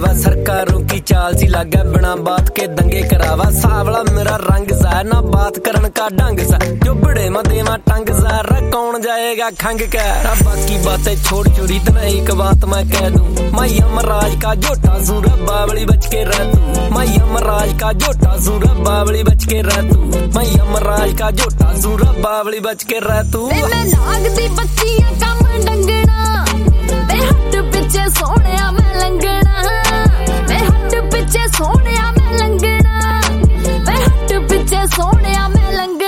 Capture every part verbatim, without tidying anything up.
वा सरकारों की चाल सी लागे बिना बात के दंगे करावा सावला मेरा रंग सा ना बात करन का ढंग सा जो बड़े में देवा टंग सा कौन जाएगा खंग का बाकी बातें छोड़ छोड़ी इतना एक बात मैं कह दूं मैं यमराज का जोटा सूर बावली बच के रह तू मैं यमराज का जोटा सूर बावली बच के रह तू मैं यमराज का जोटा सूर बावली बच के रह तू मैं लागदी बच्चियां कम डंगना ते हट पिछे सोहणिया मैं लंघना मैं हट पिछे सोहणिया मैं लंघना मैं हट पिछे सोहणिया मैं लंघना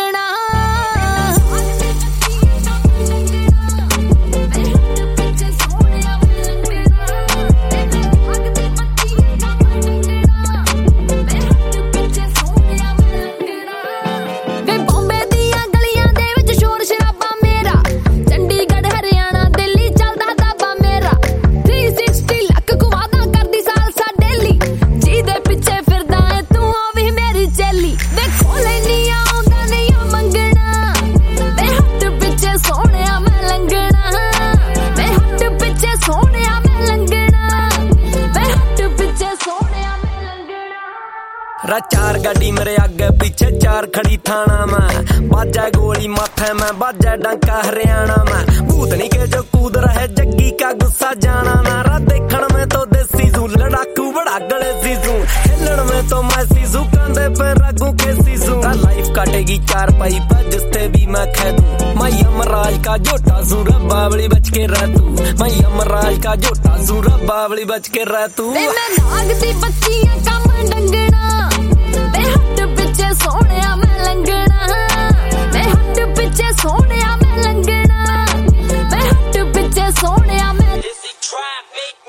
चार गाड़ी मेरे आगे पीछे चार खड़ी थाना में बाजा गोली माथे में बाजा डंका हरियाणा में भूतनी के जो कूद रहे जग्गी का गुस्सा जाना ना रा देखण में तो देसी जू लड़ाकू बड़ा गले सीजू हिलन में तो मैं सीजू कंधे पे रगू के सीजू लाइफ काटेगी चार पाई पर जिसते भी मैं कह दूं मैं यमराज का जोटा सूर बावली बच के रह तू मैं यमराज का जोटा सूर बावली बच के रह तू मैं लागदी बच्चियां कम डंगना ते हट पिछे सोहणिया मैं लंघना मैं हट पिछे सोहणिया मैं लंघना मैं हट पिछे सोहणिया मैं